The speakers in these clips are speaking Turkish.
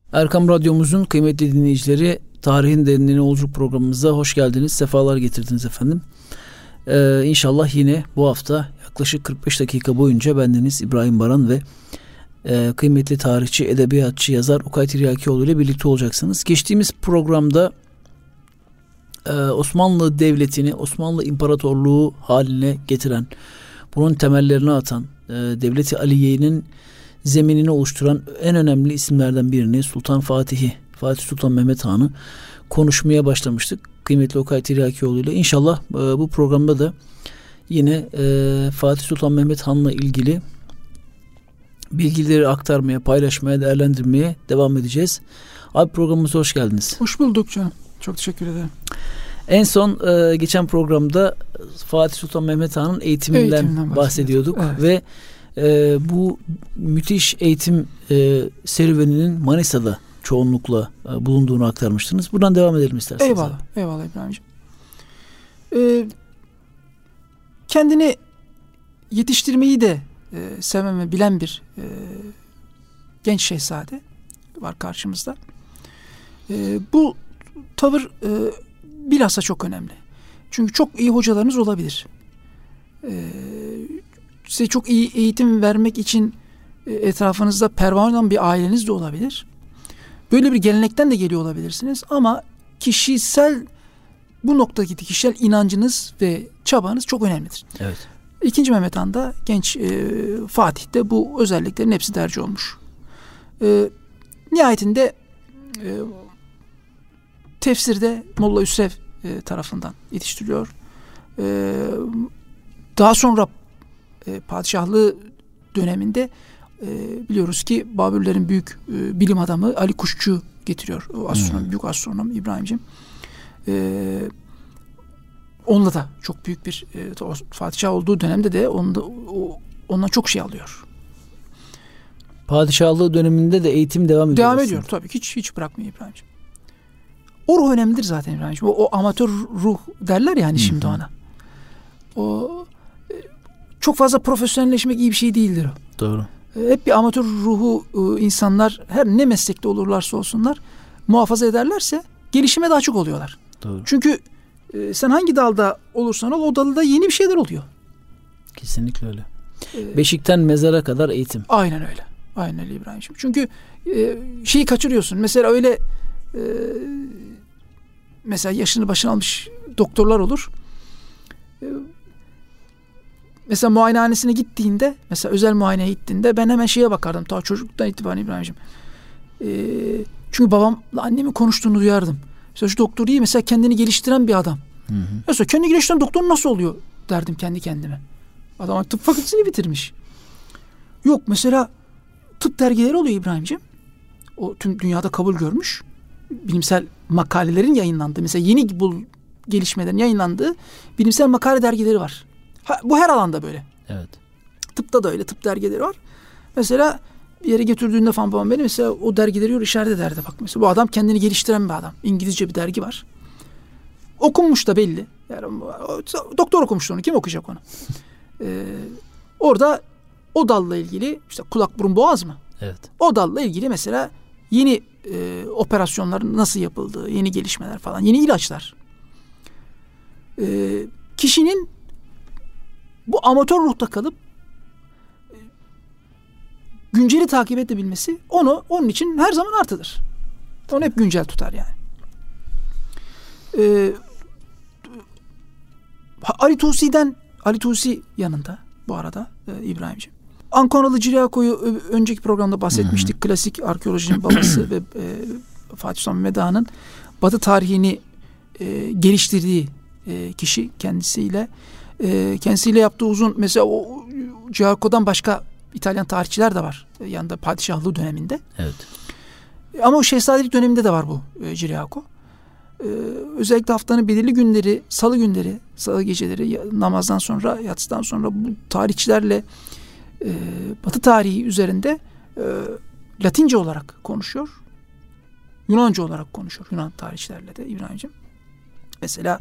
Erkam Radyomuzun kıymetli dinleyicileri, Tarihin Derinliğine Yolculuk programımıza hoş geldiniz, sefalar getirdiniz efendim. İnşallah yine bu hafta yaklaşık 45 dakika boyunca bendeniz İbrahim Baran ve kıymetli tarihçi, edebiyatçı, yazar Okay Tiryakioğlu ile birlikte olacaksınız. Geçtiğimiz programda Osmanlı Devleti'ni, Osmanlı İmparatorluğu haline getiren, bunun temellerini atan, Devleti Aliye'nin zeminini oluşturan en önemli isimlerden birini, Fatih Sultan Mehmet Han'ı konuşmaya başlamıştık kıymetli Okay Tiryakioğlu ile. İnşallah bu programda da yine Fatih Sultan Mehmet Han'la ilgili bilgileri aktarmaya, paylaşmaya, değerlendirmeye devam edeceğiz. Abi, programımıza hoş geldiniz. Hoş bulduk canım. Çok teşekkür ederim. En son geçen programda Fatih Sultan Mehmet Han'ın eğitiminden bahsediyorduk. Evet. Ve bu müthiş eğitim serüveninin Manisa'da çoğunlukla bulunduğunu aktarmıştınız. Buradan devam edelim isterseniz. Eyvallah. Eyvallah İbrahimciğim. Kendini yetiştirmeyi de seven ve bilen bir genç şehzade var karşımızda. Bu tavır bilhassa çok önemli. Çünkü çok iyi hocalarınız olabilir. Size çok iyi eğitim vermek için etrafınızda pervane olan bir aileniz de olabilir. Böyle bir gelenekten de geliyor olabilirsiniz. Ama bu noktadaki kişisel inancınız ve çabanız çok önemlidir. Evet. İkinci Mehmet Han'da, genç Fatih'te bu özelliklerin hepsi derc olmuş. Nihayetinde tefsirde Molla Üsrev tarafından yetiştiriliyor. Daha sonra padişahlığı döneminde biliyoruz ki Babürlerin büyük bilim adamı Ali Kuşçu getiriyor. O astronom, büyük astronom İbrahimciğim. Onunla da çok büyük bir padişah olduğu dönemde de ondan çok şey alıyor. Padişahlığı döneminde de eğitim devam ediyor. Devam ediyor tabii. Hiç bırakmıyor İbrahimciğim. O ruh önemlidir zaten İbrahimciğim. O amatör ruh derler yani şimdi ona. O çok fazla profesyonelleşmek iyi bir şey değildir o. Doğru. Hep bir amatör ruhu insanlar her ne meslekte olurlarsa olsunlar muhafaza ederlerse gelişime daha çok oluyorlar. Doğru. Çünkü sen hangi dalda olursan ol, o dalda yeni bir şeyler oluyor. Kesinlikle öyle. Beşikten mezara kadar eğitim. Aynen öyle. Aynen öyle İbrahimciğim. Çünkü şeyi kaçırıyorsun. Mesela öyle mesela yaşını başına almış doktorlar olur. Mesela muayenehanesine gittiğinde, mesela özel muayeneye gittiğinde ben hemen şeye bakardım. Ta çocukluktan itibaren İbrahimciğim. Çünkü babamla annemin konuştuğunu duyardım. Mesela şu doktor iyi, mesela kendini geliştiren bir adam. Mesela kendini geliştiren doktor nasıl oluyor derdim kendi kendime. Adam tıp fakültesini bitirmiş. Yok mesela tıp dergileri oluyor İbrahimciğim. O tüm dünyada kabul görmüş. Bilimsel makalelerin yayınlandığı, mesela yeni gelişmelerin yayınlandığı bilimsel makale dergileri var. Bu her alanda böyle. Evet. Tıpta da öyle, tıp dergileri var. Mesela bir yere götürdüğünde falan babam beni mesela o dergileri işaret ederdi. Bak mesela bu adam kendini geliştiren bir adam. İngilizce bir dergi var. Okunmuş da belli. Yani doktor okumuştu onu. Kim okuyacak onu? Orada o dalla ilgili işte kulak, burun, boğaz mı? Evet. O dalla ilgili mesela yeni operasyonların nasıl yapıldığı, yeni gelişmeler falan, yeni ilaçlar. Kişinin bu amatör ruhta kalıp günceli takip edebilmesi onun için her zaman artıdır. Onu hep güncel tutar yani. Ali Tusi yanında bu arada İbrahimciğim. Ankonalı Ciryako'yu önceki programda bahsetmiştik. Klasik arkeolojinin babası ve Fatih Sultan Mehmet Han'ın Batı tarihini geliştirdiği kişi kendisiyle yaptığı uzun, mesela o Ciryako'dan başka İtalyan tarihçiler de var yanında padişahlığı döneminde. Evet. Ama o şehzadelik döneminde de var bu Ciryako. Özellikle haftanın belirli günleri, salı günleri, salı geceleri namazdan sonra, yatsıdan sonra bu tarihçilerle Batı tarihi üzerinde Latince olarak konuşuyor. Yunanca olarak konuşuyor. Yunan tarihçilerle de İbrahimciğim. Mesela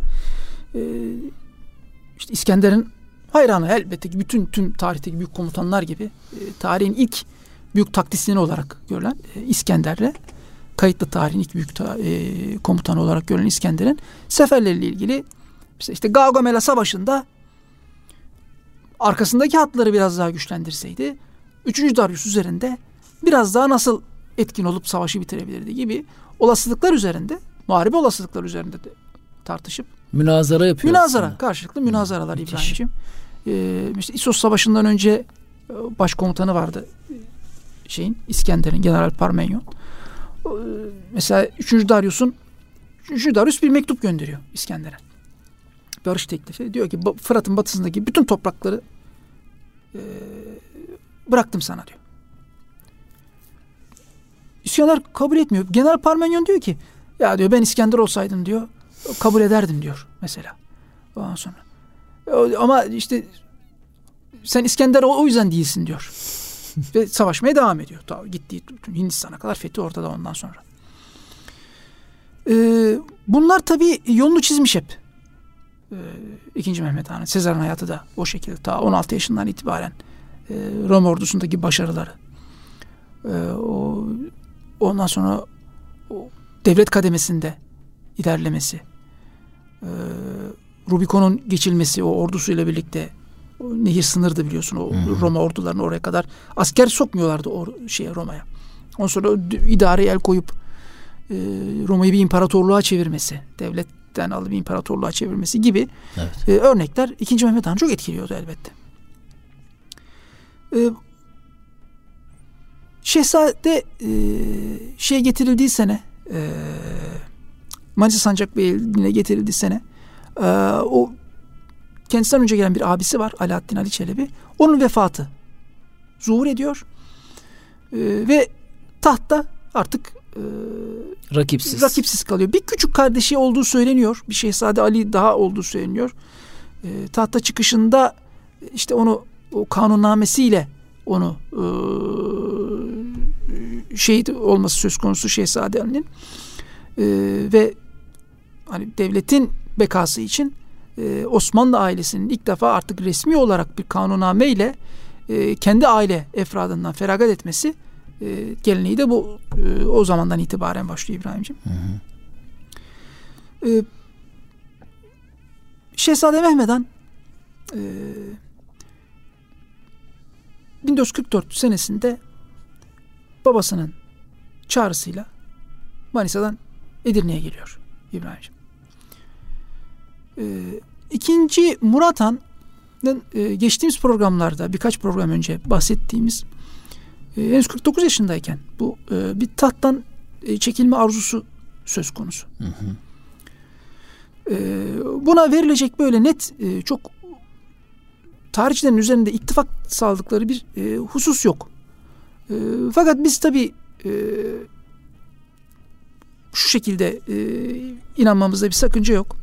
işte İskender'in hayranı, elbette ki tüm tarihteki büyük komutanlar gibi tarihin ilk büyük taktisyeni olarak görülen İskender'le kayıtlı tarihin ilk büyük komutanı olarak görülen İskender'in seferleriyle ilgili işte Gaugamela Savaşı'nda arkasındaki hatları biraz daha güçlendirseydi 3. Darius üzerinde biraz daha nasıl etkin olup savaşı bitirebilirdi gibi olasılıklar üzerinde, muharebe olasılıklar üzerinde de tartışıp münazara yapıyor. Karşılıklı münazaralar İbrahim'ciğim. İşte İssos Savaşı'ndan önce başkomutanı vardı İskender'in, General Parmenyon. Mesela 3. Darius bir mektup gönderiyor İskender'e. Barış teklifi. Diyor ki Fırat'ın batısındaki bütün toprakları bıraktım sana diyor. İskender kabul etmiyor. General Parmenyon diyor ki ya diyor ben İskender olsaydım diyor kabul ederdim diyor mesela. Ondan sonra. Ama işte sen İskender o yüzden değilsin diyor. Ve savaşmaya devam ediyor. Gittiği Hindistan'a kadar fethi ortada ondan sonra. Bunlar tabii yolunu çizmiş hep. 2. Mehmet Han'ın, Sezar'ın hayatı da o şekilde. Ta 16 yaşından itibaren Roma ordusundaki başarıları. Ondan sonra devlet kademesinde ilerlemesi. Rubikon'un geçilmesi o ordusuyla birlikte. O nehir sınırdı biliyorsun. O Roma ordularını oraya kadar asker sokmuyorlardı Roma'ya. Ondan sonra idareye el koyup Roma'yı bir imparatorluğa çevirmesi, devletten alıp bir imparatorluğa çevirmesi gibi örnekler 2. Mehmet Han'ı çok etkiliyordu elbette. Şehzade getirildiği sene Manisa Sancakbeyliğine getirildiği sene o kendisinden önce gelen bir abisi var, Alaaddin Ali Çelebi. Onun vefatı zuhur ediyor. Ve tahtta artık rakipsiz kalıyor. Bir küçük kardeşi olduğu söyleniyor. Bir Şehzade Ali daha olduğu söyleniyor. Tahta çıkışında işte onu o kanunnamesiyle onu şehit olması söz konusu Şehzade Ali'nin. Ve hani devletin bekası için Osmanlı ailesinin ilk defa artık resmi olarak bir kanunname ile kendi aile efradından feragat etmesi geleneği de bu o zamandan itibaren başlıyor İbrahim'ciğim. Şehzade Mehmet Han 1444 senesinde babasının çağrısıyla Manisa'dan Edirne'ye geliyor İbrahim'ciğim. 2. Murat Han'ın geçtiğimiz programlarda birkaç program önce bahsettiğimiz henüz 49 yaşındayken bu bir tahttan çekilme arzusu söz konusu. Buna verilecek böyle net çok tarihçilerin üzerinde ittifak sağladıkları bir husus yok. Fakat biz tabii şu şekilde inanmamızda bir sakınca yok.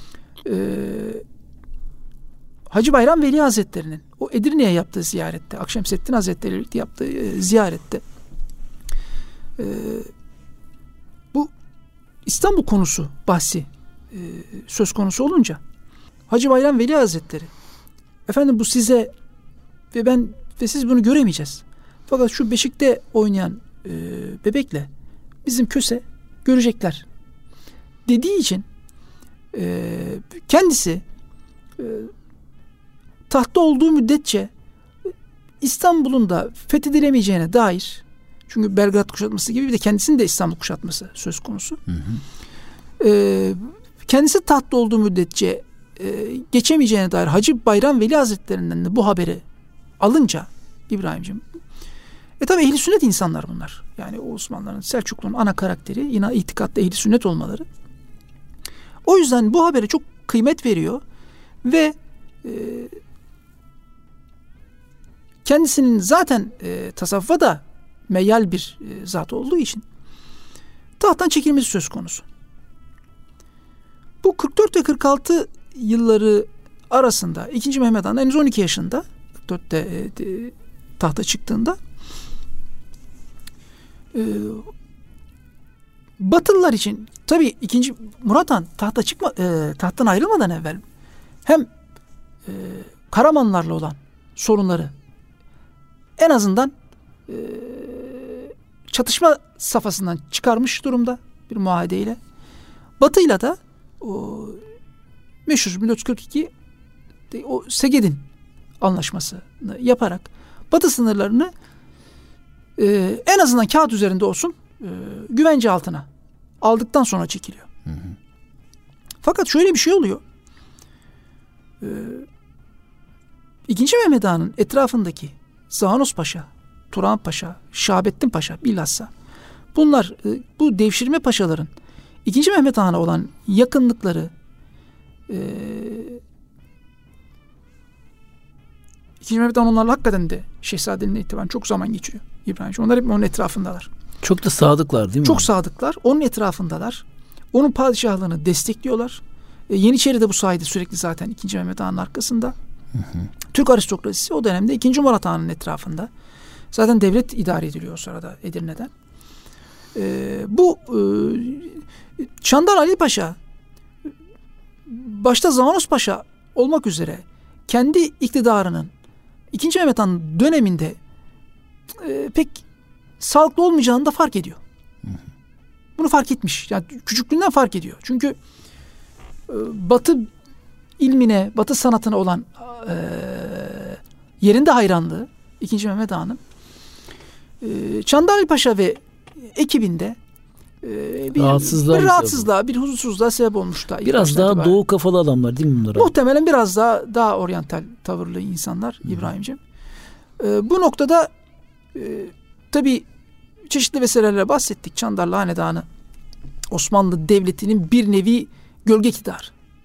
Hacı Bayram Veli Hazretleri'nin o Edirne'ye yaptığı ziyarette, Akşemseddin Hazretleri ile birlikte yaptığı ziyarette bu İstanbul konusu bahsi söz konusu olunca Hacı Bayram Veli Hazretleri efendim bu size ve ben ve siz bunu göremeyeceğiz. Fakat şu beşikte oynayan bebekle bizim köse görecekler dediği için kendisi tahtta olduğu müddetçe İstanbul'un da fethedilemeyeceğine dair, çünkü Belgrad kuşatması gibi bir de kendisinin de İstanbul kuşatması söz konusu. Kendisi tahtta olduğu müddetçe geçemeyeceğine dair Hacı Bayram Veli Hazretlerinden de bu haberi alınca İbrahim'ciğim tabi ehli sünnet insanlar bunlar. Yani Osmanlıların, Selçuklu'nun ana karakteri yine itikatta ehli sünnet olmaları. O yüzden bu habere çok kıymet veriyor ve kendisinin zaten tasavvufa da meyyal bir zat olduğu için tahttan çekilmesi söz konusu. Bu 44 ve 46 yılları arasında 2. Mehmet Han henüz 12 yaşında 44'te tahta çıktığında Batılılar için tabii 2. Murat Han tahttan ayrılmadan evvel hem Karamanlarla olan sorunları en azından çatışma safhasından çıkarmış durumda bir muahedeyle. Batı'yla da o meşhur 1442 o Segedin anlaşmasını yaparak Batı sınırlarını en azından kağıt üzerinde olsun güvence altına aldıktan sonra çekiliyor. Hı hı. Fakat şöyle bir şey oluyor. İkinci Mehmet Ağa'nın etrafındaki Zanos Paşa, Turan Paşa, Şahabettin Paşa bilhassa bunlar bu devşirme paşaların İkinci Mehmet Ağa'na olan yakınlıkları İkinci Mehmet Han onlarla hakikaten de Şehzade'nin itibaren çok zaman geçiriyor İbrahimciğim. Onlar hep onun etrafındalar. Çok da sadıklar değil mi? Çok sadıklar. Onun etrafındalar. Onun padişahlığını destekliyorlar. Yeniçeri de bu sayede sürekli zaten 2. Mehmet Han'ın arkasında. Hı hı. Türk aristokrasisi o dönemde 2. Murat Han'ın etrafında. Zaten devlet idare ediliyor o sırada Edirne'den. Çandar Ali Paşa başta Zanos Paşa olmak üzere kendi iktidarının 2. Mehmet Han döneminde pek sağlıklı olmayacağını da fark ediyor. Hı hı. Bunu fark etmiş. Yani küçüklüğünden fark ediyor. Çünkü Batı ilmine, Batı sanatına olan yerinde hayranlığı 2. Mehmet Han'ın Çandar Ali Paşa ve ekibinde bir rahatsızlığa, bir huzursuzluğa sebep olmuştu. Biraz daha itibaren doğu kafalı adamlar değil mi bunlar? Muhtemelen biraz daha oryantal tavırlı insanlar İbrahimciğim. Bu noktada tabii çeşitli vesilelerle bahsettik. Çandarlı Hanedanı Osmanlı Devleti'nin bir nevi gölge iktidarı.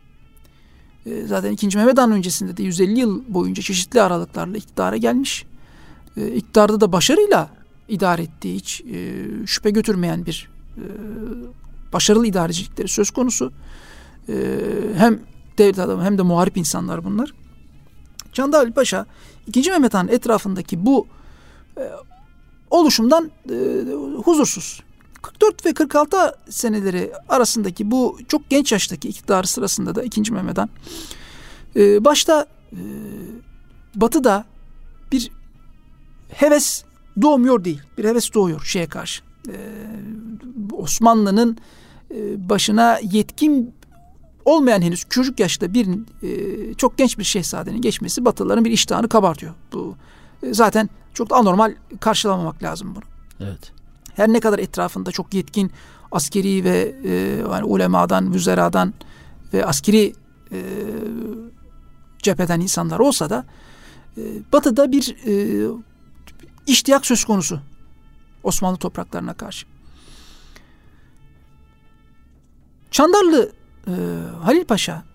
Zaten 2. Mehmet Han öncesinde de 150 yıl boyunca çeşitli aralıklarla iktidara gelmiş. İktidarda da başarıyla idare ettiği, hiç şüphe götürmeyen bir başarılı idarecilikleri söz konusu. Hem devlet adamı hem de muharip insanlar bunlar. Çandar Ali Paşa 2. Mehmet Han etrafındaki bu oluşumdan huzursuz. 44 ve 46 seneleri arasındaki bu çok genç yaştaki iktidarı sırasında da 2. Mehmet Han başta Batı'da bir heves doğmuyor değil. Bir heves doğuyor şeye karşı. Osmanlı'nın başına yetkin olmayan henüz çocuk yaşta bir çok genç bir şehzadenin geçmesi Batılıların bir iştahını kabartıyor. Bu zaten çok da anormal karşılamamak lazım bunu. Evet. Her ne kadar etrafında çok yetkin askeri ve yani ulemadan, vüzeradan ve askeri cepheden insanlar olsa da Batı'da bir iştiyak söz konusu Osmanlı topraklarına karşı. Çandarlı Halil Paşa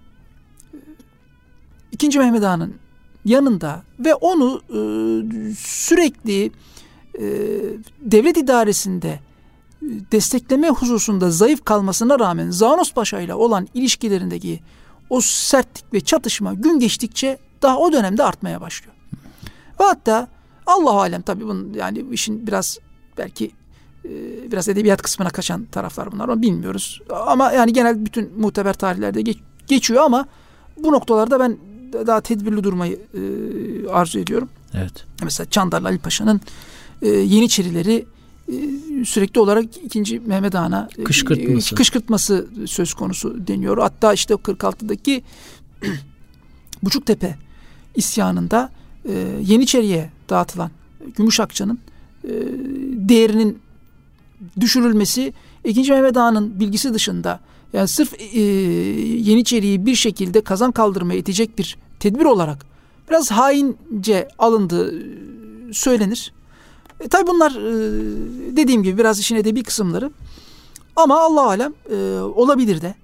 2. Mehmet Han'ın yanında ve onu sürekli devlet idaresinde destekleme hususunda zayıf kalmasına rağmen Zanos Paşa ile olan ilişkilerindeki o sertlik ve çatışma gün geçtikçe daha o dönemde artmaya başlıyor. Ve hatta Allahu alem tabii bunun yani işin biraz belki biraz edebiyat kısmına kaçan taraflar bunlar, onu bilmiyoruz. Ama yani genel bütün muteber tarihlerde geçiyor ama bu noktalarda ben daha tedbirli durmayı arzu ediyorum. Evet. Mesela Çandarlı Ali Paşa'nın Yeniçerileri sürekli olarak 2. Mehmet Han'a kışkırtması söz konusu deniyor. Hatta işte 46'daki Buçuktepe isyanında Yeniçeri'ye dağıtılan Gümüşakça'nın değerinin düşürülmesi 2. Mehmet Han'ın bilgisi dışında, yani sırf Yeniçeri'yi bir şekilde kazan kaldırmaya itecek bir tedbir olarak biraz haince alındığı söylenir. Tabii bunlar dediğim gibi biraz işin edebi kısımları. Ama Allah alem olabilir de.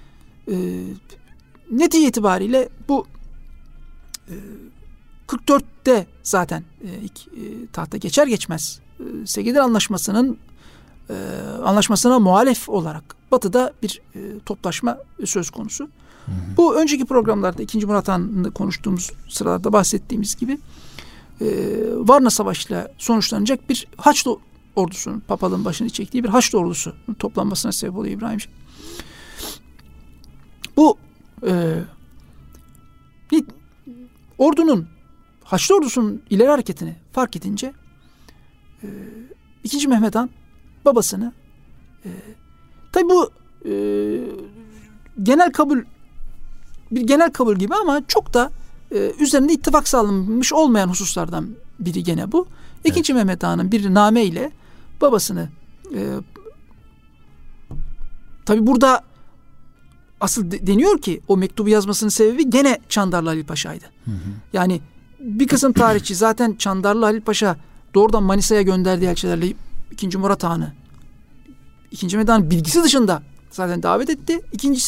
Netice itibariyle bu 44'te zaten tahta geçer geçmez Segedin anlaşmasına muhalef olarak Batı'da bir toplaşma söz konusu. Hı hı. Bu önceki programlarda 2. Murat Han'la konuştuğumuz sıralarda bahsettiğimiz gibi Varna Savaşı'yla sonuçlanacak bir Haçlı ordusunun, papalığın başını çektiği bir Haçlı ordusu toplanmasına sebep oluyor İbrahimciğim. Bu ordunun, Haçlı ordusunun ileri hareketini fark edince 2. Mehmet Han babasını tabi bu genel kabul gibi ama çok da üzerinde ittifak sağlanmış olmayan hususlardan biri gene bu. İkinci Mehmet Ağa'nın bir name ile babasını tabi burada asıl deniyor ki o mektubu yazmasının sebebi gene Çandarlı Halil Paşa'ydı. Yani bir kısım tarihçi zaten Çandarlı Halil Paşa doğrudan Manisa'ya gönderdiği elçilerle 2. Murat Han'ı 2. Mehmet Ağa'nın bilgisi dışında zaten davet etti.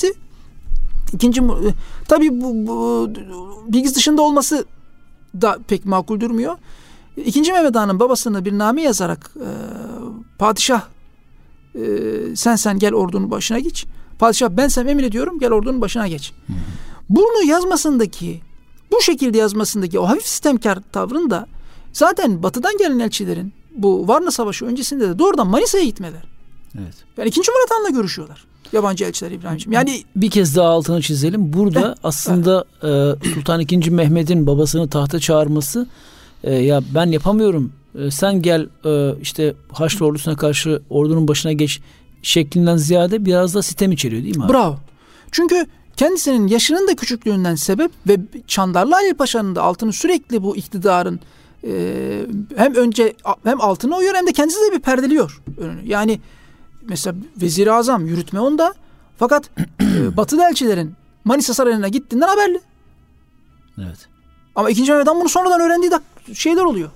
Tabii bu bilgisi dışında olması da pek makul durmuyor. 2. Mehmet Ağa'nın babasını bir name yazarak padişah sen gel ordunun başına geç. Padişah ben sana emin ediyorum gel ordunun başına geç. Bunu yazmasındaki bu şekilde yazmasındaki o hafif sistemkar tavrın da zaten batıdan gelen elçilerin bu Varna Savaşı öncesinde de doğrudan Manisa'ya gitmeler. Evet. Yani 2. Murat Han'la görüşüyorlar. Yabancı elçiler İbrahim'ciğim. Yani bir kez daha altını çizelim. Burada aslında Sultan II. Mehmet'in babasını tahta çağırması ya ben yapamıyorum. Sen gel işte Haçlı ordusuna karşı ordunun başına geç şeklinden ziyade biraz da sitem içeriyor değil mi abi? Bravo. Çünkü kendisinin yaşının da küçüklüğünden sebep ve Çandarlı Halil Paşa'nın da altını sürekli bu iktidarın hem altını oyuyor hem de kendisi de bir perdeliyor önünü. Yani mesela Vezir-i Azam yürütme onda fakat batılı elçilerin Manisa Sarayı'na gittiğinden haberli. Evet. Ama 2. Mehmet Han bunu sonradan öğrendiği şeyler oluyor.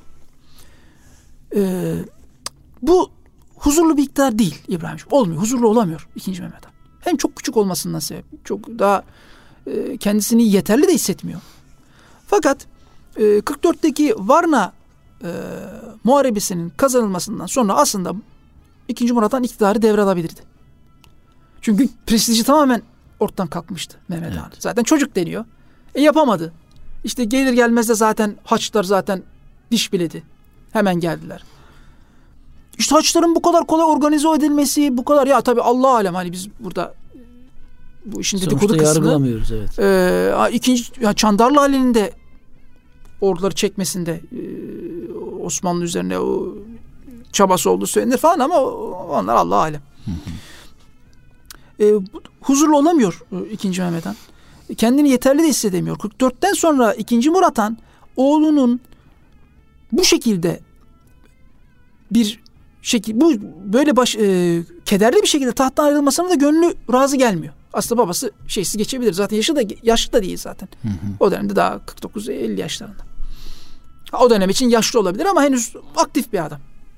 Bu huzurlu bir iktidar değil İbrahim'ciğim. Olmuyor. Huzurlu olamıyor 2. Mehmet Han. Hem çok küçük olmasından sebep. Çok daha kendisini yeterli de hissetmiyor. Fakat 44'teki Varna muharebesinin kazanılmasından sonra aslında 2. Murat Han iktidarı devralabilirdi. Çünkü prestiji tamamen ortadan kalkmıştı Mehmet Han. Zaten çocuk deniyor. Yapamadı. İşte gelir gelmez de zaten Haçlılar zaten diş biledi. Hemen geldiler. İşte Haçlıların bu kadar kolay organize edilmesi, bu kadar ya tabii Allah alem hani biz burada bu işin dedikodu kısmı yargılamıyoruz evet. Çandarlı Halil'in de orduları çekmesinde Osmanlı üzerine o çabası olduğu söylenir falan ama onlar Allah alem. Huzurlu olamıyor 2. Mehmet Han. Kendini yeterli de hissedemiyor. 44'ten sonra 2. Murat Han oğlunun bu şekilde bu böyle kederli bir şekilde tahttan ayrılmasına da gönlü razı gelmiyor. Aslında babası şeysiz geçebilir. Zaten yaşlı da değil zaten. O dönemde daha 49-50 yaşlarında. O dönem için yaşlı olabilir ama henüz aktif bir adam.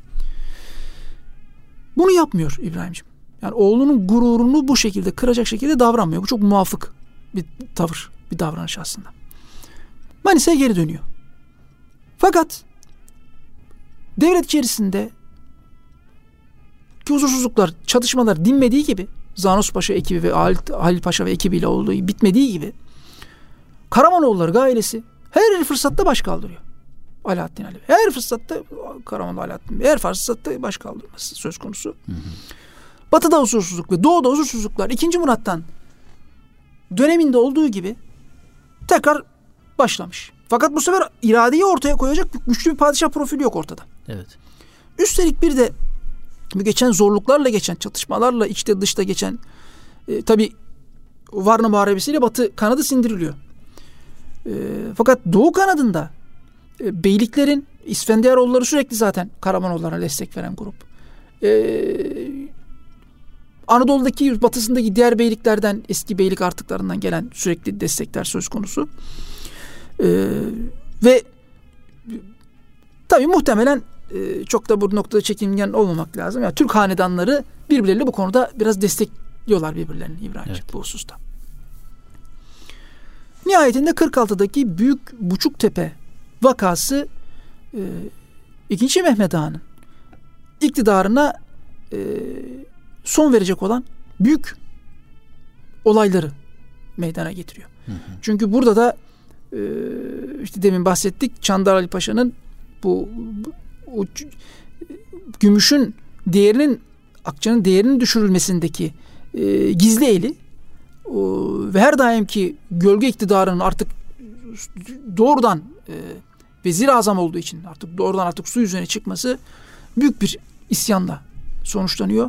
Bunu yapmıyor İbrahim'ciğim. Yani oğlunun gururunu bu şekilde kıracak şekilde davranmıyor. Bu çok muvafık bir tavır, bir davranış aslında. Manisa'ya geri dönüyor. Fakat devlet içerisinde huzursuzluklar, çatışmalar dinmediği gibi Zanos Paşa ekibi ve Halil Paşa ve ekibiyle olduğu bitmediği gibi Karamanoğulları ailesi her fırsatta baş kaldırıyor. Alaaddin Ali. Her fırsatta Karamanoğlu Alaaddin her fırsatta baş kaldırması söz konusu. Batı'da huzursuzluk ve Doğu'da huzursuzluklar 2. Murat'tan döneminde olduğu gibi tekrar başlamış. Fakat bu sefer iradeyi ortaya koyacak güçlü bir padişah profili yok ortada. Evet. Üstelik bir de bu geçen zorluklarla geçen, çatışmalarla içte dışta geçen tabi Varna Muharebesi'yle Batı kanadı sindiriliyor. Fakat Doğu kanadında beyliklerin İsfendiyaroğulları sürekli zaten Karamanoğullarına destek veren grup. Anadolu'daki batısındaki diğer beyliklerden eski beylik artıklarından gelen sürekli destekler söz konusu. Ve tabii muhtemelen çok da bu noktada çekingen olmamak lazım. Yani Türk hanedanları birbirleriyle bu konuda biraz destekliyorlar birbirlerini İbrahim'ciğim bu hususta. Nihayetinde 46'daki Büyük Buçuktepe vakası 2. Mehmet Ağa'nın iktidarına son verecek olan büyük olayları meydana getiriyor. Çünkü burada da işte demin bahsettik Çandarlı Ali Paşa'nın bu gümüşün değerinin akçanın değerinin düşürülmesindeki gizli eli ve her daimki gölge iktidarının artık doğrudan Vezir-i Azam olduğu için doğrudan su yüzüne çıkması büyük bir isyanla sonuçlanıyor.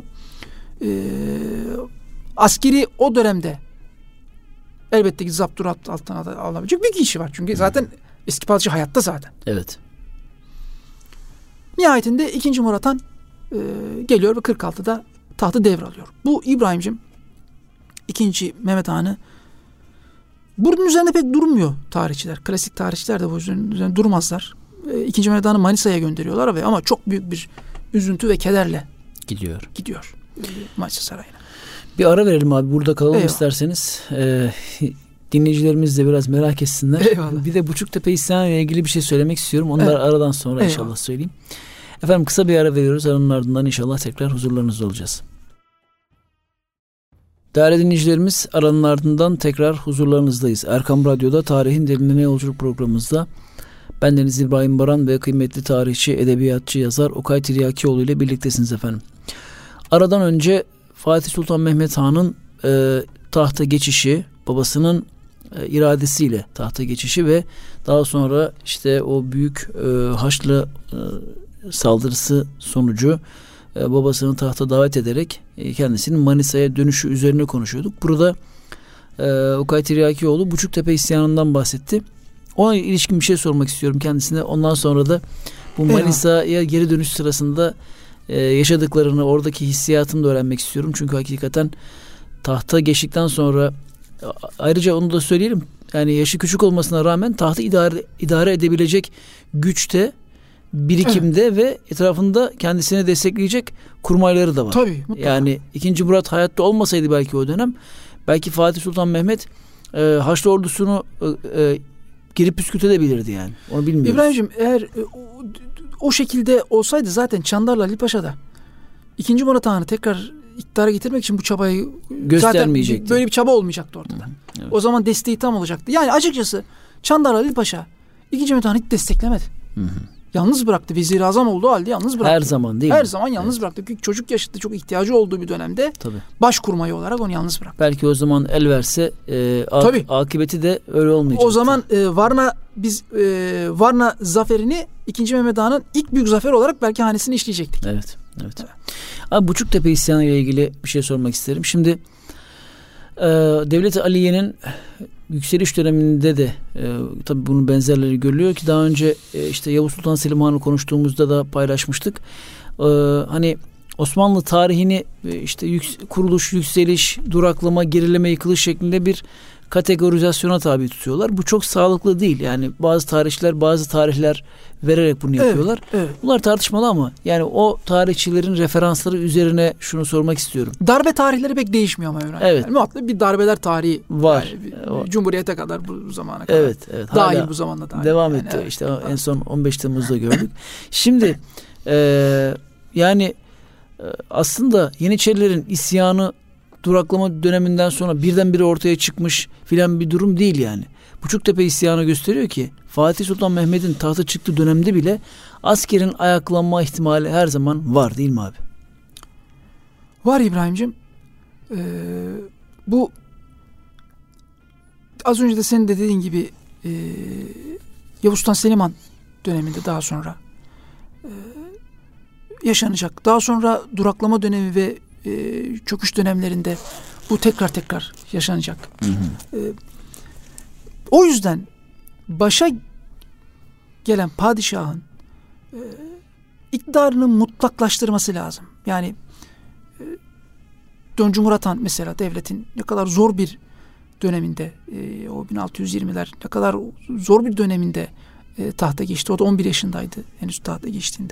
Askeri o dönemde elbette ki zapturapt altına da alabilecek bir kişi var. Çünkü zaten eski padişah hayatta zaten. Evet. Nihayetinde 2. Murat Han geliyor ve 46'da tahtı devralıyor. Bu İbrahim'cim 2. Mehmet Han'ı bunun üzerinde pek durmuyor tarihçiler. Klasik tarihçiler de bu üzerinde durmazlar. 2. Mehmet Han'ı Manisa'ya gönderiyorlar ama çok büyük bir üzüntü ve kederle gidiyor Manisa Sarayı'na. Bir ara verelim abi. Burada kalalım Eyvallah. isterseniz. Dinleyicilerimiz de biraz merak etsinler. Eyvallah. Bir de Buçuktepe isyanı ile ilgili bir şey söylemek istiyorum. Onları aradan sonra inşallah söyleyeyim. Efendim kısa bir ara veriyoruz. Aranın ardından inşallah tekrar huzurlarınızda olacağız. Değerli dinleyicilerimiz, aranın ardından tekrar huzurlarınızdayız. Erkam Radyo'da Tarihin Derinliğine Yolculuk programımızda bendeniz İbrahim Baran ve kıymetli tarihçi, edebiyatçı, yazar Okay Tiryakioğlu ile birliktesiniz efendim. Aradan önce Fatih Sultan Mehmet Han'ın tahta geçişi, babasının iradesiyle tahta geçişi ve daha sonra işte o büyük Haçlı saldırısı sonucu babasını tahta davet ederek kendisinin Manisa'ya dönüşü üzerine konuşuyorduk. Burada Okay Tiryakioğlu Buçuktepe isyanından bahsetti. Ona ilişkin bir şey sormak istiyorum kendisine. Ondan sonra da bu Manisa'ya geri dönüş sırasında yaşadıklarını, oradaki hissiyatını da öğrenmek istiyorum. Çünkü hakikaten tahta geçtikten sonra, ayrıca onu da söyleyelim, yani yaşı küçük olmasına rağmen tahtı idare edebilecek güçte, birikimde ve etrafında kendisini destekleyecek kurmayları da var. Tabii, mutlaka. Yani 2. Murat hayatta olmasaydı belki o dönem, belki Fatih Sultan Mehmet Haçlı ordusunu girip püskürtebilirdi yani. Onu bilmiyoruz. İbrahim'ciğim eğer o şekilde olsaydı zaten Çandarlı Ali Paşa da 2. Murat Han'ı tekrar iktidara getirmek için bu çabayı göstermeyecekti. Zaten böyle bir çaba olmayacaktı ortada. Evet. O zaman desteği tam olacaktı. Yani açıkçası Çandarlı Ali Paşa 2. Mehmet Han'ı hiç desteklemedi. Yalnız bıraktı. Vezir-i Azam olduğu halde yalnız bıraktı. Her zaman değil mi? Her zaman yalnız bıraktı. Çünkü çocuk yaşında çok ihtiyacı olduğu bir dönemde başkurmayı olarak onu yalnız bıraktı. Belki o zaman el verse akıbeti de öyle olmayacaktı. O zaman Varna zaferini 2. Mehmet Han'ın ilk büyük zafer olarak belki hanesini işleyecektik. Evet. Abi Buçuktepe isyanı ile ilgili bir şey sormak isterim. Şimdi Devlet-i Aliye'nin yükseliş döneminde de tabii bunun benzerleri görülüyor ki daha önce işte Yavuz Sultan Selim Han'ı konuştuğumuzda da paylaşmıştık. Hani Osmanlı tarihini işte kuruluş, yükseliş, duraklama, gerileme, yıkılış şeklinde bir kategorizasyona tabi tutuyorlar. Bu çok sağlıklı değil. Yani bazı tarihçiler bazı tarihler vererek bunu yapıyorlar. Evet. Bunlar tartışmalı ama yani o tarihçilerin referansları üzerine şunu sormak istiyorum. Darbe tarihleri pek değişmiyor ama öyle. Evet. Yani muhakkak bir darbeler tarihi var. Yani Cumhuriyete kadar bu zamana kadar. Evet. Dahil bu zamanda dahil. Devam etti. Evet. İşte en son 15 Temmuz'da gördük. Şimdi yani aslında Yeniçerilerin isyanı duraklama döneminden sonra birdenbire ortaya çıkmış filan bir durum değil yani. Buçuktepe isyanı gösteriyor ki Fatih Sultan Mehmet'in tahta çıktığı dönemde bile askerin ayaklanma ihtimali her zaman var değil mi abi? Var İbrahim'ciğim. Bu az önce de senin de dediğin gibi Yavuz Sultan Selim Han döneminde daha sonra yaşanacak. Daha sonra duraklama dönemi ve çöküş dönemlerinde bu tekrar yaşanacak. O yüzden başa gelen padişahın iktidarını mutlaklaştırması lazım. Yani 4. Murat Han mesela devletin ne kadar zor bir döneminde o 1620'ler ne kadar zor bir döneminde tahta geçti. O da 11 yaşındaydı henüz tahta geçtiğinde.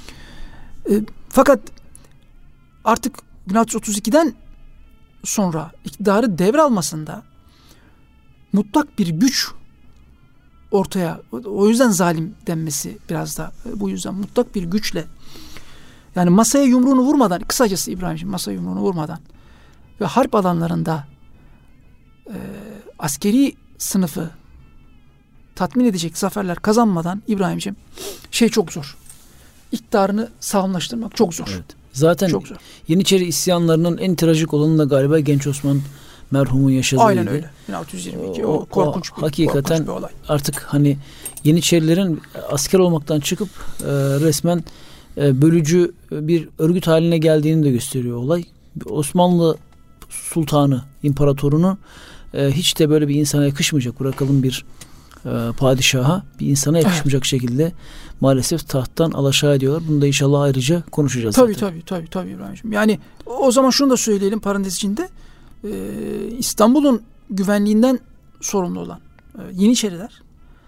Fakat artık 1632'den sonra iktidarı devralmasında mutlak bir güç ortaya, o yüzden zalim denmesi biraz da bu yüzden mutlak bir güçle, yani masaya yumruğunu vurmadan, kısacası İbrahim'ciğim masaya yumruğunu vurmadan ve harp alanlarında askeri sınıfı tatmin edecek zaferler kazanmadan İbrahim'ciğim çok zor. İktidarını sağlamlaştırmak çok zor. Evet. Zaten çok zor. Yeniçeri isyanlarının en trajik olanı da galiba Genç Osman merhumun yaşadığı. Aynen öyle. 1622 o korkunç bir olay. Artık hani Yeniçerilerin asker olmaktan çıkıp resmen bölücü bir örgüt haline geldiğini de gösteriyor olay. Osmanlı sultanı, imparatorunu hiç de böyle bir insana yakışmayacak, bırakalım bir padişaha, bir insana yakışmayacak şekilde maalesef tahttan alaşağı ediyorlar. Bunu da inşallah ayrıca konuşacağız zaten. Tabii İbrahimciğim. Yani o zaman şunu da söyleyelim parantez içinde. İstanbul'un güvenliğinden sorumlu olan Yeniçeriler,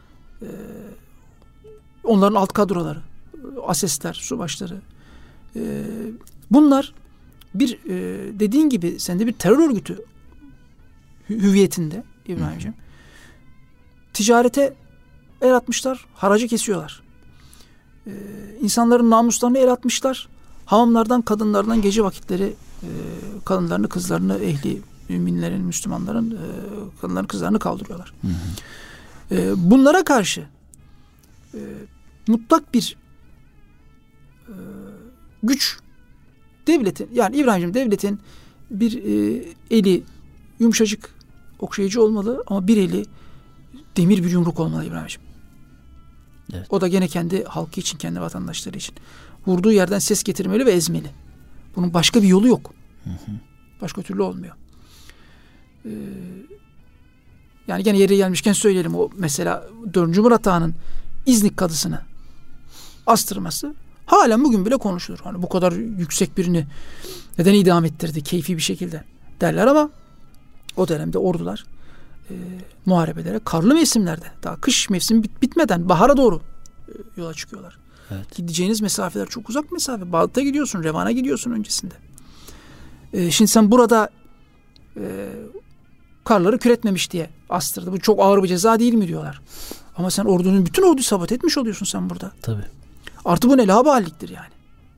onların alt kadroları, asesler, subaşları, bunlar bir dediğin gibi sen de bir terör örgütü hüviyetinde İbrahimciğim. Ticarete el atmışlar, haracı kesiyorlar. İnsanların namuslarını el atmışlar. Hamamlardan, kadınlardan gece vakitleri kadınlarını, kızlarını, ehli müminlerin, Müslümanların kadınlarını, kızlarını kaldırıyorlar. Bunlara karşı mutlak bir güç devletin, yani İbrahim'ciğim, devletin bir eli yumuşacık, okşayıcı olmalı ama bir eli demir bir yumruk olmalı İbrahim'ciğim. Evet. O da gene kendi halkı için, kendi vatandaşları için. Vurduğu yerden ses getirmeli ve ezmeli. Bunun başka bir yolu yok. Başka türlü olmuyor. Yani gene yeri gelmişken söyleyelim, o mesela 4. Murat Han'ın İznik kadısını astırması halen bugün bile konuşulur. Hani bu kadar yüksek birini neden idam ettirdi keyfi bir şekilde derler ama o dönemde ordular muharebelere karlı mevsimlerde, daha kış mevsimi bitmeden bahara doğru yola çıkıyorlar. Evet. Gideceğiniz mesafeler çok uzak mesafe. Bağdat'a gidiyorsun, Revan'a gidiyorsun öncesinde. Şimdi sen burada karları küretmemiş diye astırdı. Bu çok ağır bir ceza değil mi diyorlar. Ama sen bütün orduyu sabote etmiş oluyorsun sen burada. Tabii. Artı bu ne laballiktir yani.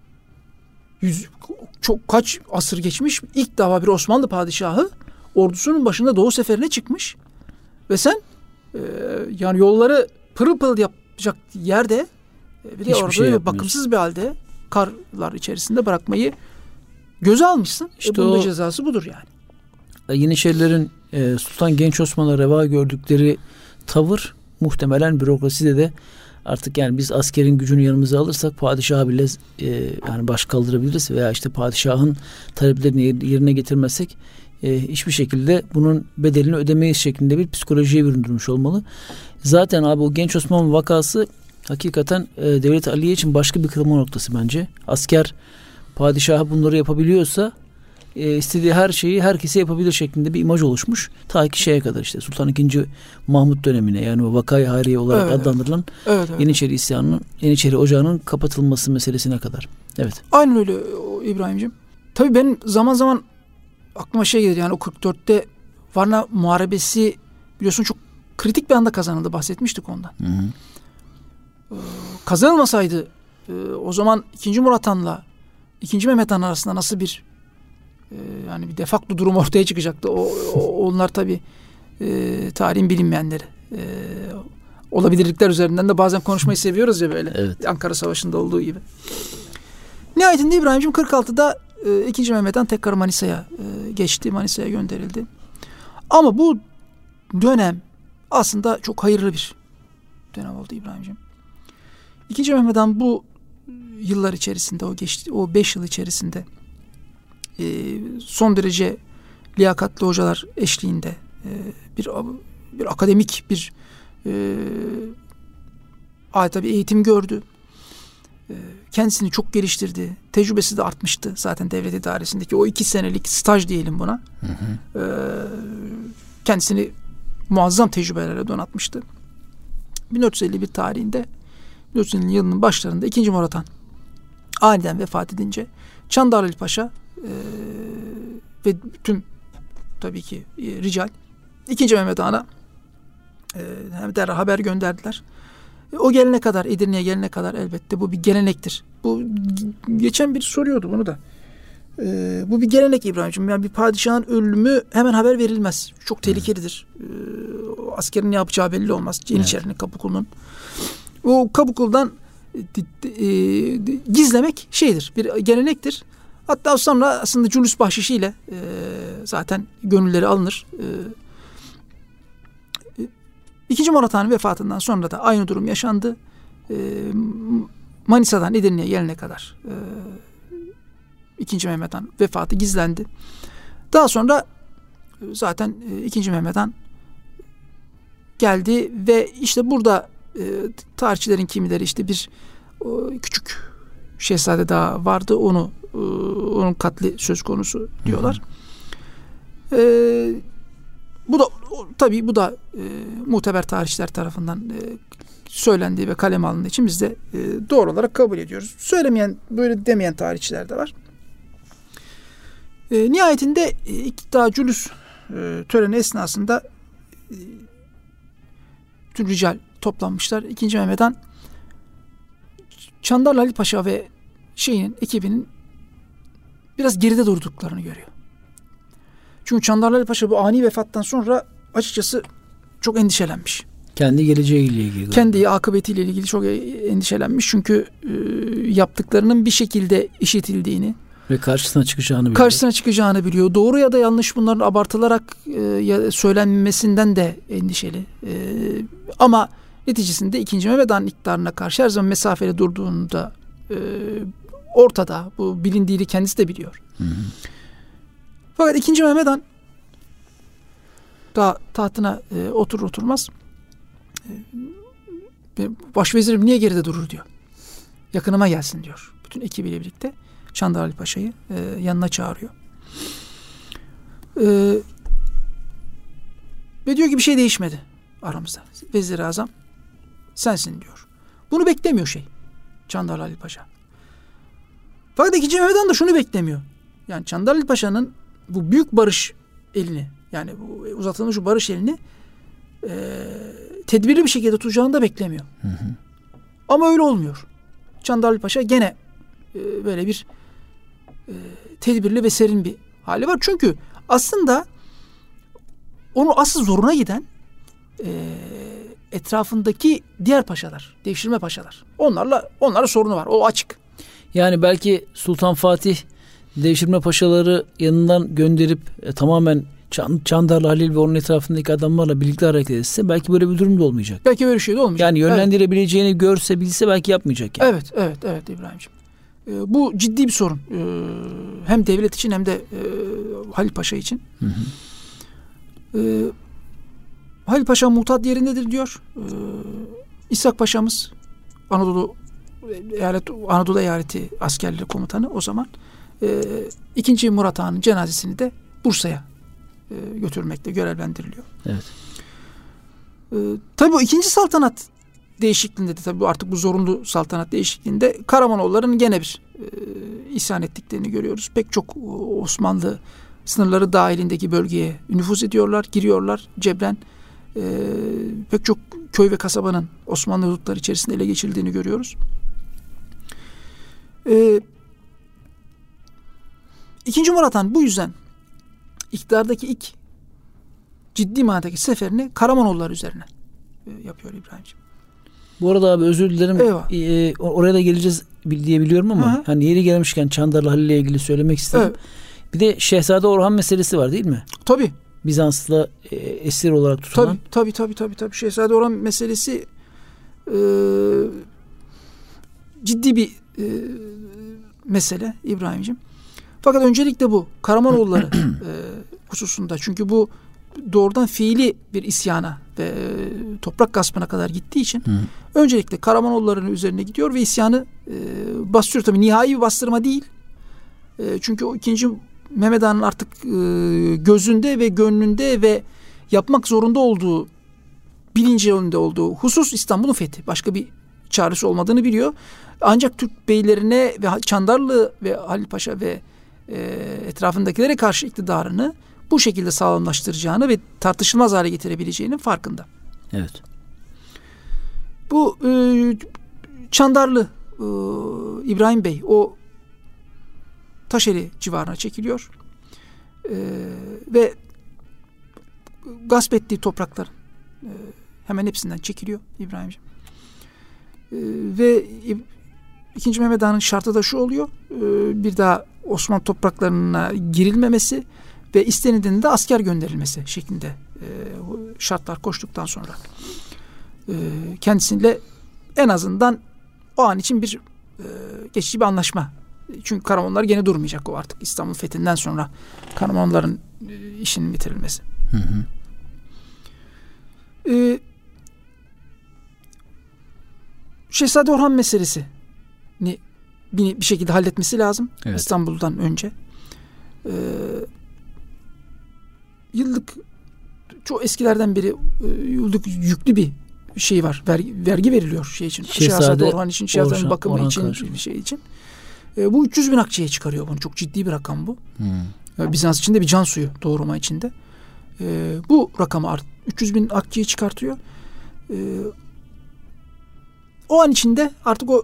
Kaç asır geçmiş, ilk defa bir Osmanlı padişahı ordusunun başında Doğu seferine çıkmış ve sen yani yolları pırıl pırıl yapacak yerde bir de orada bakımsız bir halde karlar içerisinde bırakmayı göze almışsın. İşte bunun da cezası budur yani. Yeniçerilerin Sultan Genç Osman'a reva gördükleri tavır muhtemelen bürokraside de artık, yani biz askerin gücünü yanımıza alırsak padişahı bile yani baş kaldırabiliriz veya işte padişahın taleplerini yerine getirmezsek hiçbir şekilde bunun bedelini ödemeyiz şeklinde bir psikolojiye büründürmüş olmalı. Zaten abi o Genç Osman vakası hakikaten Devlet-i Aliye için başka bir kırılma noktası bence. Asker padişahı bunları yapabiliyorsa istediği her şeyi herkese yapabilir şeklinde bir imaj oluşmuş. Ta ki şeye kadar, işte Sultan II. Mahmut dönemine, yani o Vakayı Hariye olarak adlandırılan Yeniçeri isyanının, Yeniçeri Ocağı'nın kapatılması meselesine kadar. Evet. Aynen öyle İbrahim'ciğim. Tabii benim zaman zaman aklıma şey gelir, yani o 44'te Varna Muharebesi biliyorsun çok kritik bir anda kazanıldı. Bahsetmiştik ondan. Kazanılmasaydı o zaman 2. Murat Han'la 2. Mehmet Han arasında nasıl bir yani bir defakto durum ortaya çıkacaktı. Onlar tabii tarihin bilinmeyenleri. Olabilirlikler üzerinden de bazen konuşmayı seviyoruz ya böyle. Evet. Ankara Savaşı'nda olduğu gibi. Nihayetinde İbrahim'ciğim 46'da 2. Mehmet Han tekrar Manisa'ya geçti. Manisa'ya gönderildi. Ama bu dönem aslında çok hayırlı bir dönem oldu İbrahim'ciğim. 2. Mehmet Han bu yıllar içerisinde, o 5 yıl içerisinde son derece liyakatli hocalar eşliğinde bir akademik bir tabii eğitim gördü. Kendisini çok geliştirdi. Tecrübesi de artmıştı zaten devlet idaresindeki o 2 senelik staj diyelim buna. Kendisini muazzam tecrübelere donatmıştı. 1451 tarihinde, 1450 yılının başlarında 2. Murat Han aniden vefat edince Çandarlı Paşa ve tüm tabii ki rical 2. Mehmet Han'a derhal haber gönderdiler. O gelene kadar, Edirne'ye gelene kadar elbette bu bir gelenektir. Bu geçen bir soruyordu bunu da. Bu bir gelenek İbrahim'ciğim. Yani bir padişahın ölümü hemen haber verilmez. Çok tehlikelidir. Askerin ne yapacağı belli olmaz. Yeniçerinin, Kapıkulu'nun. O Kapıkulu'dan gizlemek şeydir. Bir gelenektir. Hatta sonra aslında cülüs bahşişiyle zaten gönülleri alınır. 2. Murat Han'ın vefatından sonra da aynı durum yaşandı. Manisa'dan Edirne'ye gelene kadar 2. Mehmet Han vefatı gizlendi. Daha sonra zaten 2. Mehmet Han geldi ve işte burada tarihçilerin kimileri işte bir küçük şehzade daha vardı, onun katli söz konusu diyorlar. Bu da tabii muteber tarihçiler tarafından söylendiği ve kaleme alındığı için biz de doğru olarak kabul ediyoruz. Söylemeyen, böyle demeyen tarihçiler de var. Nihayetinde daha cülüs töreni esnasında bütün rical toplanmışlar. 2. Mehmet Han Çandarlı Ali Paşa ve ekibinin biraz geride durduklarını görüyor. Çünkü Çandarlı Ali Paşa bu ani vefattan sonra açıkçası çok endişelenmiş. Kendi geleceğiyle ilgili. Kendi akıbetiyle ilgili çok endişelenmiş. Çünkü yaptıklarının bir şekilde işitildiğini ve karşısına çıkacağını biliyor. Doğru ya da yanlış bunların abartılarak söylenmesinden de endişeli. Ama neticesinde 2. Mehmet Han iktidarına karşı her zaman mesafeli durduğunda ortada. Bu bilindiğini kendisi de biliyor. Hı hı. Fakat 2. Mehmet Han daha tahtına oturur oturmaz başvezirim niye geride durur diyor. Yakınıma gelsin diyor. Bütün ekibiyle birlikte Çandarlı Ali Paşa'yı yanına çağırıyor. Ve diyor ki bir şey değişmedi aramızda. Vezir-i Azam sensin diyor. Bunu beklemiyor Çandarlı Ali Paşa. Fakat 2. Mehmet Han da şunu beklemiyor. Yani Çandarlı Ali Paşa'nın bu büyük barış elini, yani bu uzatılmış şu barış elini tedbirli bir şekilde tutacağını da beklemiyor. Hı hı. Ama öyle olmuyor. Çandarlı Paşa gene böyle bir tedbirli ve serin bir hali var. Çünkü aslında onu asıl zoruna giden etrafındaki diğer paşalar, devşirme paşalar. Onlarla sorunu var. O açık. Yani belki Sultan Fatih devşirme paşaları yanından gönderip tamamen Çandarlı Halil ve onun etrafındaki adamlarla birlikte hareket etse belki böyle bir durum da olmayacak. Belki böyle bir şey de olmayacak. Yani yönlendirebileceğini görse, bilse belki yapmayacak. Yani. Evet İbrahimciğim. Bu ciddi bir sorun. Hem devlet için hem de Halil Paşa için. Hı hı. Halil Paşa mutat yerindedir diyor. İshak Paşa'mız Anadolu Eyaleti Askerleri Komutanı o zaman 2. Murat Han'ın cenazesini de Bursa'ya götürmekle görevlendiriliyor. Evet. Tabii bu 2. saltanat değişikliğinde de tabii artık bu zorunlu saltanat değişikliğinde Karamanoğulların gene bir isyan ettiklerini görüyoruz. Pek çok Osmanlı sınırları dahilindeki bölgeye nüfuz ediyorlar, giriyorlar cebren. Pek çok köy ve kasabanın Osmanlı hudutları içerisinde ele geçirildiğini görüyoruz. 2. Murat Han bu yüzden iktidardaki ilk ciddi manadaki seferini Karamanoğulları üzerine yapıyor İbrahimciğim. Bu arada abi özür dilerim. Oraya da geleceğiz diye biliyorum ama Hı-hı. hani yeri gelmişken Çandarlı Halil ile ilgili söylemek istedim. Evet. Bir de Şehzade Orhan meselesi var değil mi? Tabii. Bizans'la esir olarak tutulan. Tabii. Şehzade Orhan meselesi ciddi bir mesele İbrahimciğim. Fakat öncelikle bu Karamanoğulları hususunda, çünkü bu doğrudan fiili bir isyana ve toprak gaspına kadar gittiği için öncelikle Karamanoğulları'nın üzerine gidiyor ve isyanı bastırıyor. Tabii nihai bir bastırma değil. Çünkü o 2. Mehmet Han'ın artık gözünde ve gönlünde ve yapmak zorunda olduğu, bilincinde olduğu husus İstanbul'un fethi. Başka bir çaresi olmadığını biliyor. Ancak Türk beylerine ve Çandarlı ve Halil Paşa ve etrafındakilere karşı iktidarını bu şekilde sağlamlaştıracağını ve tartışılmaz hale getirebileceğinin farkında. Evet. Bu Çandarlı İbrahim Bey o Taşeli civarına çekiliyor ve gasp ettiği toprakların hemen hepsinden çekiliyor İbrahimciğim. Ve 2. Mehmet Han'ın şartı da şu oluyor: bir daha Osmanlı topraklarına girilmemesi ve istenildiğinde asker gönderilmesi şeklinde şartlar koştuktan sonra kendisiyle en azından o an için bir geçici bir anlaşma. Çünkü Karamanlılar gene durmayacak, o artık İstanbul fethinden sonra Karamanlıların işinin bitirilmesi. Hı hı. Şehzade Orhan meselesini bir şekilde halletmesi lazım. Evet. İstanbul'dan önce. Yıllık, çok eskilerden beri yıllık yüklü bir şey var. Vergi veriliyor şey için. Şehzade Orhan için, Şehzade'nin bakımı Orhan için, karşılığı. bir şey için. Bu 300 bin akçeye çıkarıyor bunu. Çok ciddi bir rakam bu. Bizans için de bir can suyu doğurma içinde. Bu rakamı 300 bin akçeye çıkartıyor. O an içinde artık o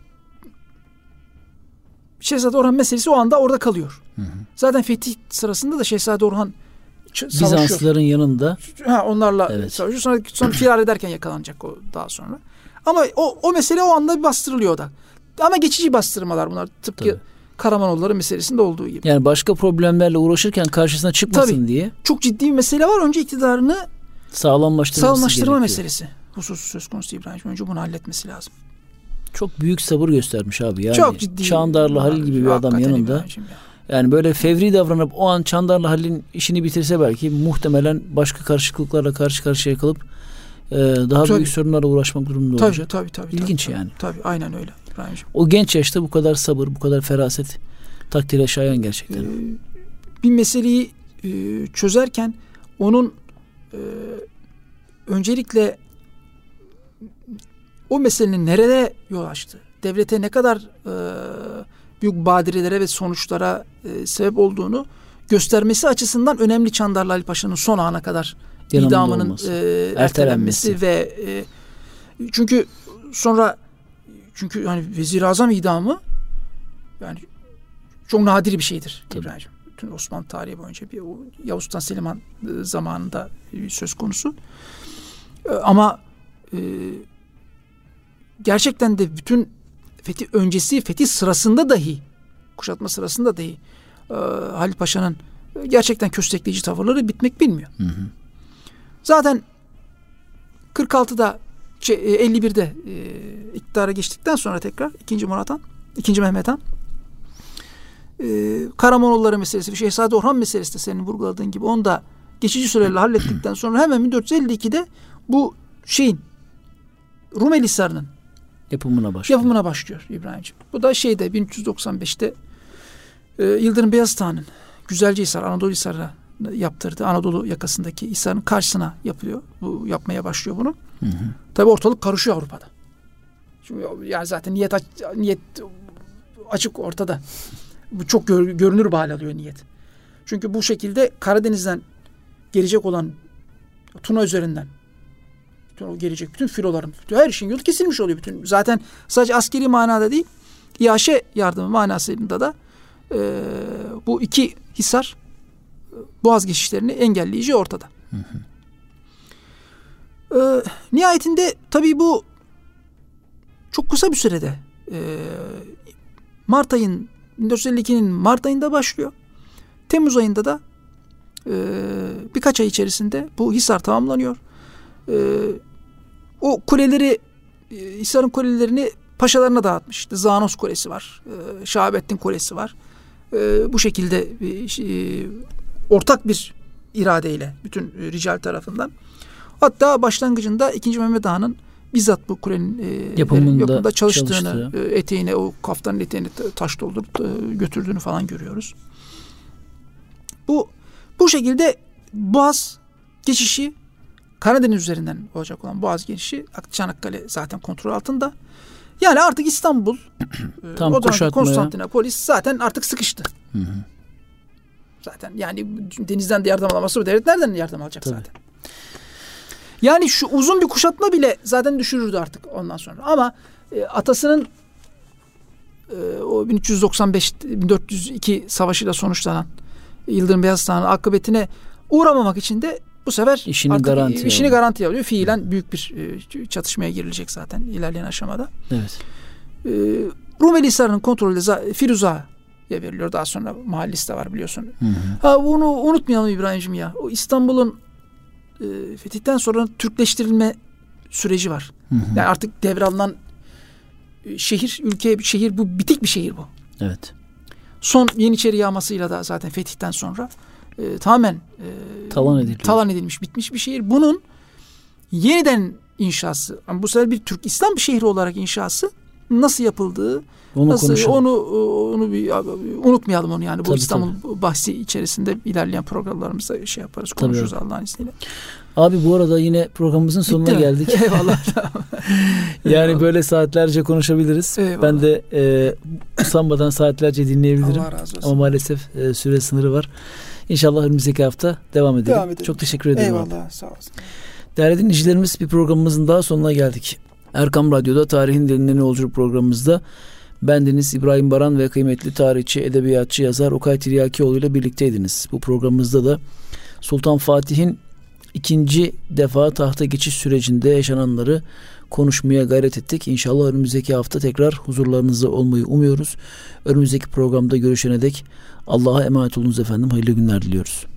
Şehzade Orhan meselesi o anda orada kalıyor. Hı hı. Zaten fetih sırasında da Şehzade Orhan savaşıyor. Bizanslıların yanında. Onlarla evet. savaşıyor. Sonra firar ederken yakalanacak o daha sonra. Ama o mesele o anda bir bastırılıyor da. Ama geçici bastırmalar bunlar. Tıpkı Tabii. Karamanoğulları meselesinde olduğu gibi. Yani başka problemlerle uğraşırken karşısına çıkmasın Tabii, diye. çok ciddi bir mesele var. Önce iktidarını Sağlamlaştırma gerekiyor. Meselesi hususu söz konusu İbrahim. Önce bunu halletmesi lazım. Çok büyük sabır göstermiş abi. Yani çok ciddi. Çandarlı Halil gibi bir adam yanında. Yani böyle fevri davranıp o an Çandarlı Halil'in işini bitirse belki muhtemelen başka karışıklıklarla karşı karşıya kalıp daha büyük sorunlarla uğraşmak durumunda olacak. Tabii. İlginç yani. Tabii, aynen öyle İbrahimciğim. O genç yaşta bu kadar sabır, bu kadar feraset takdire şayan gerçekten. Bir meseleyi çözerken onun öncelikle o meselenin nerede yol açtı, devlete ne kadar büyük badirelere ve sonuçlara sebep olduğunu göstermesi açısından önemli Çandarlı Ali Paşa'nın son ana kadar idamının ertelenmesi ve çünkü yani Vezir-i Azam idamı yani çok nadir bir şeydir İbrahim'ciğim. Bütün Osmanlı tarihi boyunca Yavuz Sultan Selim zamanında söz konusu. Ama gerçekten de bütün fetih öncesi, fetih sırasında dahi, kuşatma sırasında dahi Halil Paşa'nın gerçekten köstekleyici tavırları bitmek bilmiyor. Hı hı. Zaten 46'da 51'de iktidara geçtikten sonra tekrar 2. Mehmet Han Karamanoğulları meselesi, Şehzade Orhan meselesi de senin vurguladığın gibi onu da geçici süreyle hallettikten sonra hemen 1452'de bu Rumeli Hisarı'nın yapımına başlıyor İbrahimciğim. Bu da 1395'te Yıldırım Beyazıt Güzelcehisar, Anadolu Hisarı yaptırdı. Anadolu yakasındaki Hisar'ın karşısına yapılıyor. Yapmaya başlıyor bunu. Hı hı. Tabii ortalık karışıyor Avrupa'da. Çünkü yani zaten niyet açık ortada. Bu çok görünür bir hal alıyor niyet. Çünkü bu şekilde Karadeniz'den gelecek olan Tuna üzerinden bütün filoların, her şeyin yolu kesilmiş oluyor. Zaten sadece askeri manada değil, iaşe yardımı manasında da bu iki hisar boğaz geçişlerini engelleyici ortada. Hı hı. Nihayetinde tabii bu çok kısa bir sürede Mart ayın 1452'nin Mart ayında başlıyor. Temmuz ayında da birkaç ay içerisinde bu hisar tamamlanıyor. O kuleleri, Hisar'ın kulelerini paşalarına dağıtmış. İşte Zanos Kulesi var, Şahabettin Kulesi var. Bu şekilde ortak bir iradeyle bütün rical tarafından. Hatta başlangıcında 2. Mehmet Han'ın bizzat bu kulenin yapımında çalıştığını, eteğine, o kaftanın eteğine taş doldurup götürdüğünü falan görüyoruz. Bu şekilde Boğaz geçişi, Karadeniz üzerinden olacak olan Boğaz geçişi, Çanakkale zaten kontrol altında. Yani artık İstanbul, tam o zaman Konstantinopolis zaten artık sıkıştı. Hı hı. Zaten yani denizden de yardım alaması bu devlet nereden yardım alacak Tabii. zaten? Yani şu uzun bir kuşatma bile zaten düşürürdü artık ondan sonra. Ama atasının o 1395-1402 savaşıyla sonuçlanan Yıldırım Beyazıt Han'ın akıbetine uğramamak için de bu sefer işini garantiye alıyor. Fiilen büyük bir çatışmaya girilecek zaten ilerleyen aşamada. Evet. Rumeli Hisarı'nın kontrolü de Firuza'ya veriliyor. Daha sonra mahallesi de var biliyorsun. Hı hı. Bunu unutmayalım İbrahim'cim ya. O İstanbul'un fetihten sonra Türkleştirilme süreci var. Hı hı. Yani artık devralınan şehir bu bitik bir şehir bu. Evet. Son Yeniçeri yağmasıyla da zaten fetihten sonra tamamen talan edilmiş, bitmiş bir şehir. Bunun yeniden inşası, bu sefer bir Türk İslam bir şehri olarak inşası nasıl yapıldığı, onu bir unutmayalım onu yani. Bu İstanbul bahsi içerisinde ilerleyen programlarımızda yaparız, konuşuruz Allah'ın izniyle. Abi bu arada yine programımızın sonuna geldik. Eyvallah. Yani böyle saatlerce konuşabiliriz. Eyvallah. Ben de usanmadan saatlerce dinleyebilirim. Allah razı olsun. Ama maalesef süre sınırı var. İnşallah önümüzdeki hafta devam edelim. Çok teşekkür ederim. Eyvallah. Sağ olasın. Değerli dinleyicilerimiz, bir programımızın daha sonuna geldik. Erkam Radyo'da Tarihin Derinlerine Yolculuk programımızda bendeniz İbrahim Baran ve kıymetli tarihçi, edebiyatçı, yazar Okay Tiryakioğlu ile birlikteydiniz. Bu programımızda da Sultan Fatih'in ikinci defa tahta geçiş sürecinde yaşananları konuşmaya gayret ettik. İnşallah önümüzdeki hafta tekrar huzurlarınızda olmayı umuyoruz. Önümüzdeki programda görüşene dek Allah'a emanet olunuz efendim. Hayırlı günler diliyoruz.